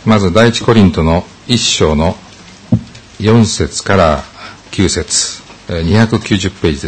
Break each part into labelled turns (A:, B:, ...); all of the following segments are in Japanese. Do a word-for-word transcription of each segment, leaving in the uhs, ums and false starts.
A: まず第一コリントの一章のよん節からきゅう節、にひゃくきゅうじゅうページです。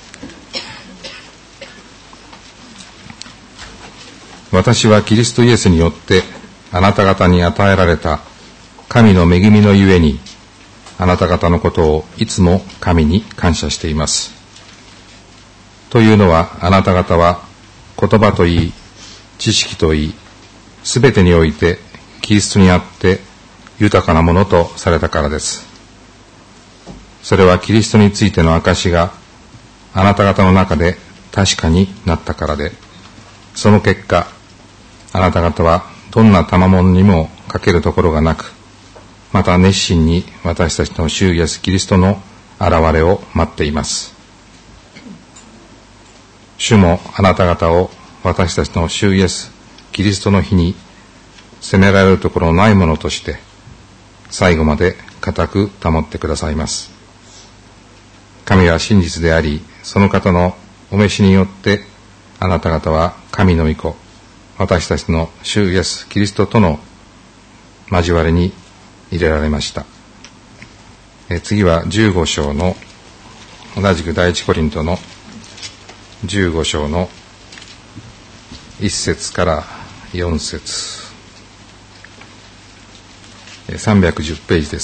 A: 私はキリストイエスによってあなた方に与えられた神の恵みのゆえに、あなた方のことをいつも神に感謝しています。というのは、あなた方は言葉といい、知識といい、すべてにおいてキリストにあって豊かなものとされたからです。それはキリストについての証があなた方の中で確かになったからで、その結果、あなた方はどんな賜物にも欠けるところがなく、また熱心に私たちの主イエスキリストの現れを待っています。主もあなた方を私たちの主イエスキリストの日に責められるところのないものとして最後まで固く保ってくださいます。神は真実であり、その方のお召しによってあなた方は神の御子、私たちの主イエスキリストとの交わりに入れられました。え次はじゅうご章の、同じく第一コリントのじゅうご章のいっ節からよん節、さんびゃくじゅうページです。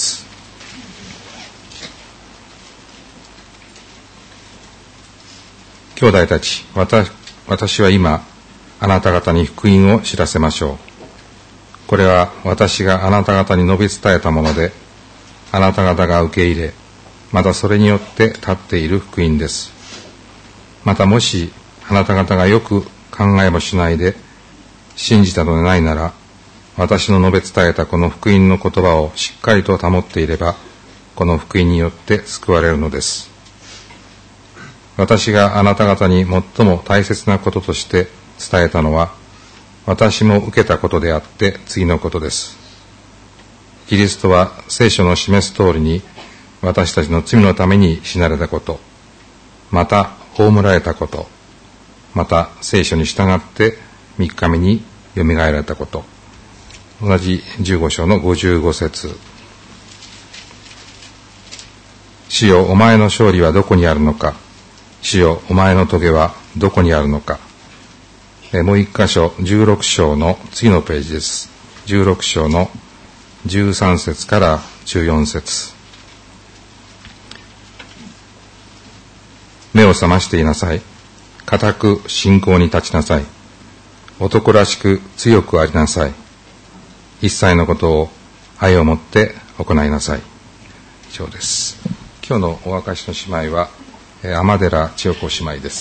A: 兄弟たち、私、私は今あなた方に福音を知らせましょう。これは私があなた方に述べ伝えたもので、あなた方が受け入れ、またそれによって立っている福音です。またもしあなた方がよく考えもしないで信じたのでないなら、私の述べ伝えたこの福音の言葉をしっかりと保っていれば、この福音によって救われるのです。私があなた方に最も大切なこととして伝えたのは、私も受けたことであって次のことです。キリストは聖書の示す通りに私たちの罪のために死なれたこと、また葬られたこと、また聖書に従って三日目によみがえられたこと。同じじゅうご章のごじゅうご節。主よ、お前の勝利はどこにあるのか。主よ、お前の棘はどこにあるのか。えもう一箇所、じゅうろく章の次のページです。じゅうろく章のじゅうさん節からじゅうよん節。目を覚ましていなさい。固く信仰に立ちなさい。男らしく強くありなさい。一切のことを愛をもって行いなさい。以上です。今日のお明かしの姉妹は天寺千代子姉妹です。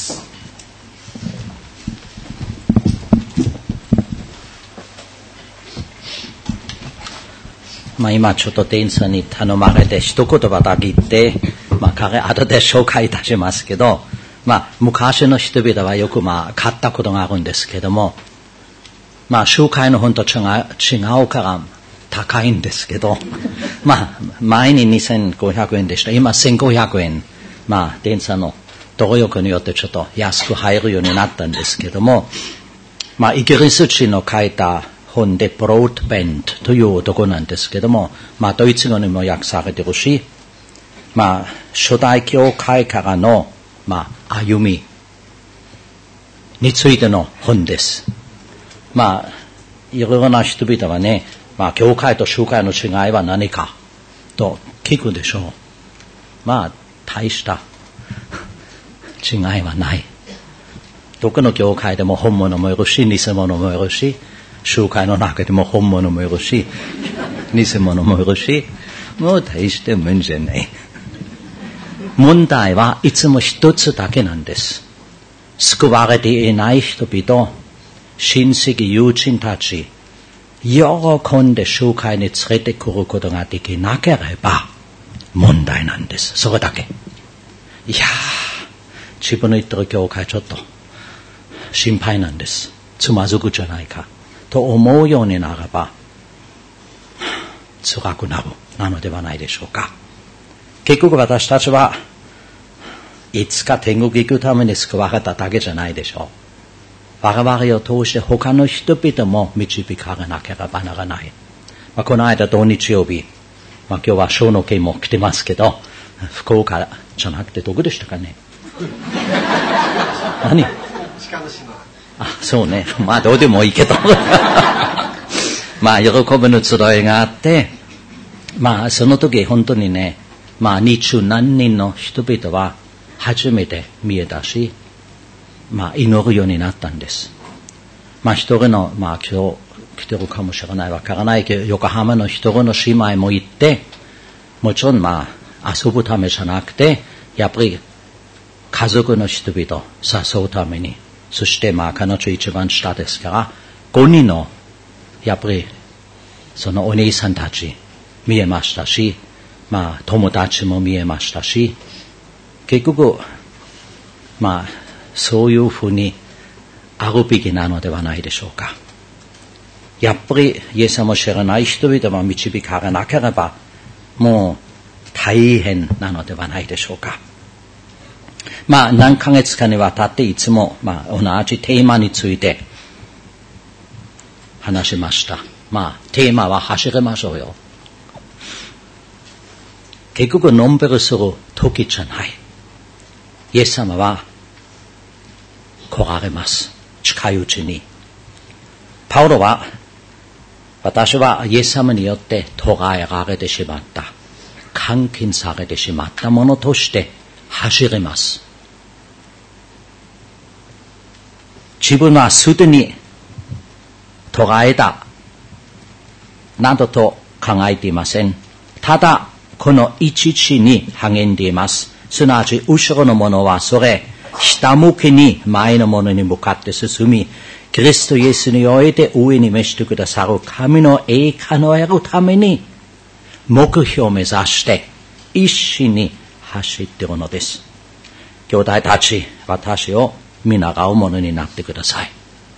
B: まあ、今ちょっと店員さんに頼まれて一言ばだけ言って、まあ、彼後で紹介いたしますけど、まあ、昔の人々はよくまあ買ったことがあるんですけども、まあ、集会の本と違う、違うから高いんですけど、まあ、前ににせんごひゃくえんでした。今せんごひゃくえん。まあ、店員さんの努力によってちょっと安く入るようになったんですけども、まあ、イギリス人の書いた本でブロードベントという男なんですけども、まあ、ドイツ語にも訳されているし、まあ、初代教会からの、まあ、歩みについての本です。まあ、いろいろな人々はね、まあ、教会と集会の違いは何かと聞くでしょう。まあ、大した違いはない。どこの教会でも本物もいるし、偽物もいるし、集会の中でも本物もいるし、偽物もいるし、もう大して問題ない。問題はいつも一つだけなんです。救われていない人々、親戚友人たち、喜んで集会に連れてくることができなければ問題なんです。それだけ。いやー、自分の言ってる教会ちょっと心配なんです。つまずくじゃないかと思うようにならば辛くなるなのではないでしょうか。結局私たちはいつか天国行くために救われただけじゃないでしょう。我々を通して他の人々も導かれなければならない。 まあ、この間土日曜日、まあ、今日は小野家も来てますけど、福岡じゃなくてどこでしたかね。何？
C: 鹿の島。
B: あ、そうね。まあどうでもいいけど。まあ喜びの集いがあって、まあその時本当にね、まあ二十何人の人々は初めて見えたし、まあ祈るようになったんです。まあ一人の、まあ今日来てるかもしれないわからないけど、横浜の一人の姉妹も行って、もちろんまあ遊ぶためじゃなくて、やっぱり家族の人々を誘うために、そしてまあ彼女一番下ですから、ごにんのやっぱりそのお姉さんたち見えましたし、まあ友達も見えましたし、結局まあそういうふうにあるべきなのではないでしょうか。やっぱりイエス様を知らない人々は導かれなければもう大変なのではないでしょうか。まあ何ヶ月かにわたっていつもまあ同じテーマについて話しました。まあテーマは走りましょうよ。結局のんびりする時じゃない。イエス様は来られます。近いうちに。パウロは私はイエス様によって捕らえられてしまった。監禁されてしまったものとして走ります。自分はすでに捕らえたなどと考えていません。ただこの一地に励んでいます。すなわち後ろのものはそれ下向きに前のものに向かって進み、キリストイエスにおいて上に召してくださる神の栄華の得るために目標を目指して一心に走っているのです。兄弟たち、私を見習うものになってください。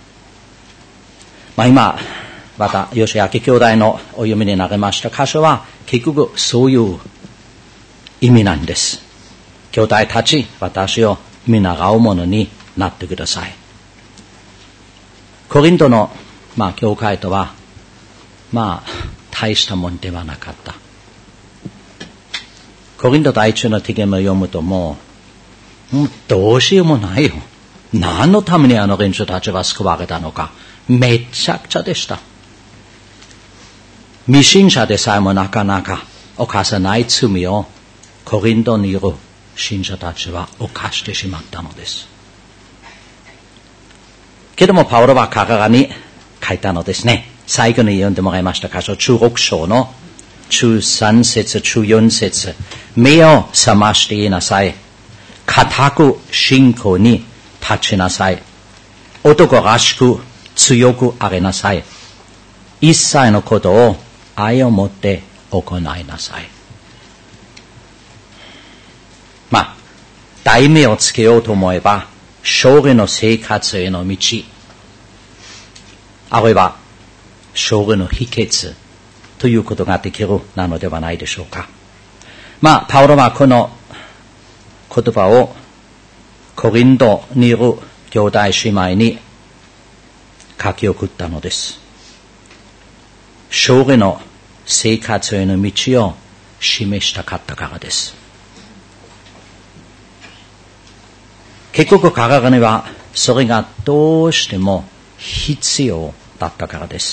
B: まあ今、また吉明兄弟のお読みになりました箇所は結局そういう意味なんです。兄弟たち、私を見習うものになってください。コリントの、まあ、教会とは、まあ、大したもんではなかった。コリント第一の手紙を読むともう、もうどうしようもないよ。何のためにあの連中たちは救われたのか。めちゃくちゃでした。未信者でさえもなかなか犯さない罪をコリントにいる信者たちは犯してしまったのです。けどもパウロは彼らに書いたのですね。最後に読んでもらいました箇所、じゅうろく章のじゅうさん節、じゅうよん節。目を覚ましていなさい。固く信仰に立ちなさい。男らしく強くありなさい。一切のことを愛を持って行いなさい。まあ、題名をつけようと思えば、勝利の生活への道、あるいは勝利の秘訣ということができるなのではないでしょうか。まあ、パウロはこの言葉をコリントにいる兄弟姉妹に書き送ったのです。勝利の生活への道を示したかったからです。結局彼らにはそれがどうしても必要だったからです。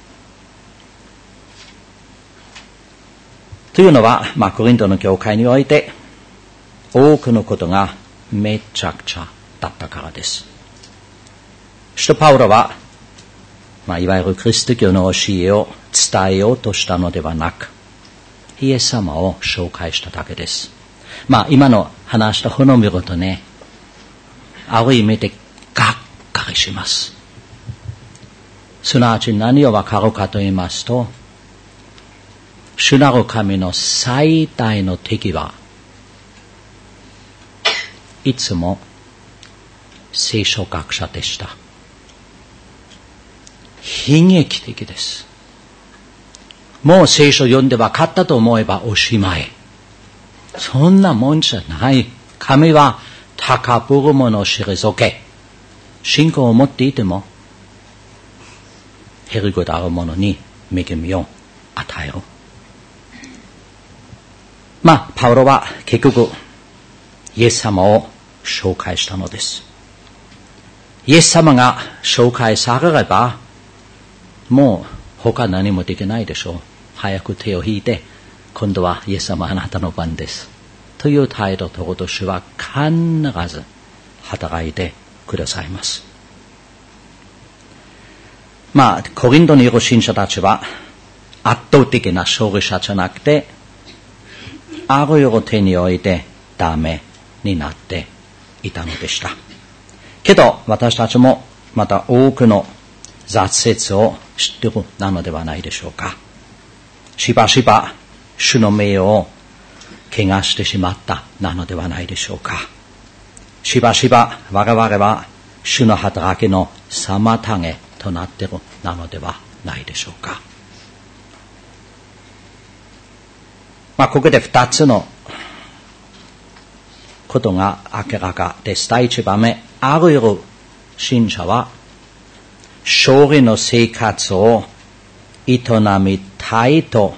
B: というのは、まあ、コリントの教会において多くのことがめちゃくちゃだったからです。使徒パウロは、まあ、いわゆるキリスト教の教えを伝えようとしたのではなく、イエス様を紹介しただけです。まあ、今の話した本を見るとね、ある意味でがっかりします。すなわち何をわかるかと言いますと、主なる神の最大の敵はいつも聖書学者でした。悲劇的です。もう聖書読んで分かったと思えばおしまい。そんなもんじゃない。神は高ぶる者を退け、信仰を持っていてもへりくだる者に恵みを与える。まあ、パウロは結局、イエス様を紹介したのです。イエス様が紹介されれば、もう他何もできないでしょう。早く手を引いて、今度はイエス様あなたの番です。という態度とこと主は必ず働いてくださいます。まあ、コリントにいる信者たちは圧倒的な勝利者じゃなくて、あるいは手においてダメになっていたのでした。けど、私たちもまた多くの挫折を知っているなのではないでしょうか。しばしば主の名誉を怪我してしまったなのではないでしょうか。しばしば我々は主の働きの妨げとなっているなのではないでしょうか。まあ、ここで二つのことが明らかです。第一番目、あるいる信者は勝利の生活を営みたいと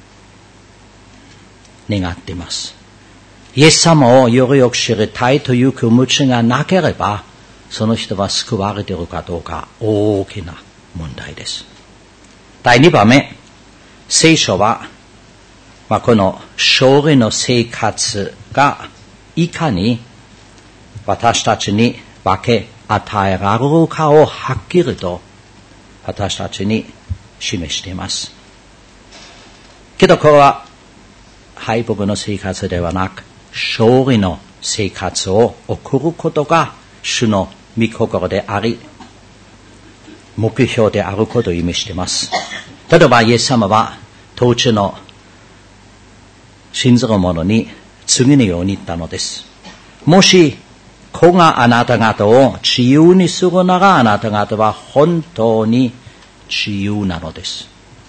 B: 願っています。イエス様をよりよく知りたいという気持ちがなければ、その人は救われているかどうか大きな問題です。第二番目、聖書は、まあ、この勝利の生活がいかに私たちに分け与えられるかをはっきりと私たちに示しています。けどこれは敗北の生活ではなく、勝利の生活を送ることが主の御心であり、目標であることを意味しています。例えばイエス様は当地の信ずる者に次のように言ったのです。もし子があなた方を自由にするなら、あなた方は本当に自由なのです。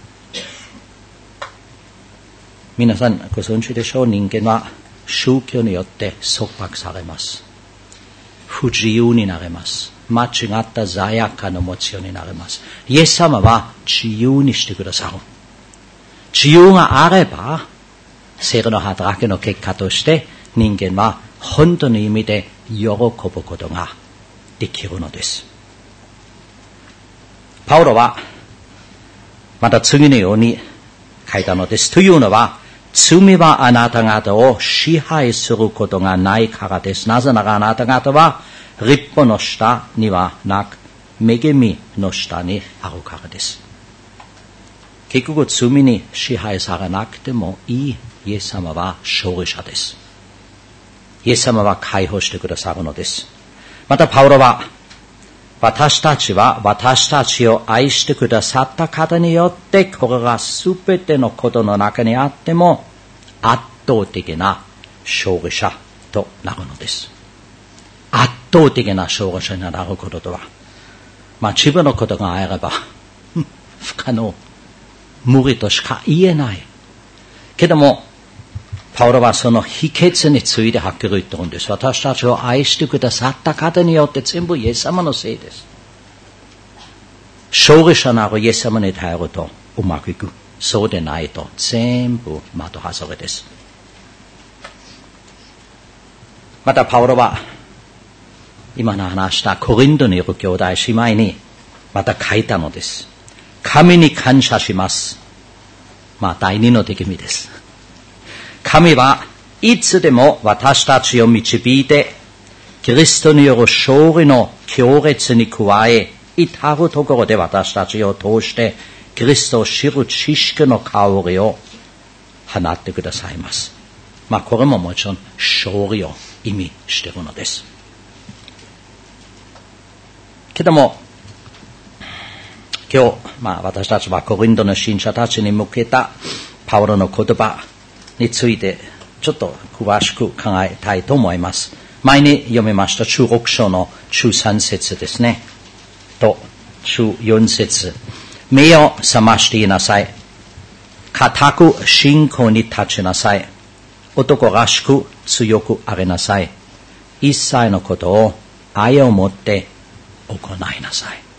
B: 皆さんご存知でしょう。人間は宗教によって束縛されます。不自由になれます。間違った罪悪感を持つようになれます。イエス様は自由にしてくださる。自由があれば、聖の働きの結果として人間は本当の意味で喜ぶことができるのです。パウロはまた次のように書いたのです。というのは、罪はあなた方を支配することがないからです。なぜならあなた方は立法の下にはなく、恵みの下にあるからです。結局罪に支配されなくてもいいイエス様は勝利者です。イエス様は解放してくださるのです。またパウロは、私たちは私たちを愛してくださった方によって、これがすべてのことの中にあっても圧倒的な勝利者となるのです。圧倒的な勝利者になることとは、まあ自分のことがあれば不可能、無理としか言えない。けどもパウロはその秘訣についてはっきり言ってるんです。私たちを愛してくださった方によって全部イエス様のせいです。勝利者なるイエス様に頼るとうまくいく。そうでないと全部的外れです。またパウロは今の話したコリントにいる兄弟姉妹にまた書いたのです。神に感謝します。まあ第二の手紙です。神はいつでも私たちを導いて、キリストによる勝利の強烈に加え、至るところで私たちを通してキリストを知る知識の香りを放ってくださいます。まあこれももちろん勝利を意味しているのです。けども今日、まあ私たちはコリントの信者たちに向けたパウロの言葉についてちょっと詳しく考えたいと思います。前に読みました中六章の中三節ですね。と中四節。目を覚ましていなさい。固く信仰に立ちなさい。男らしく強くありなさい。一切のことを愛を持って行いなさい。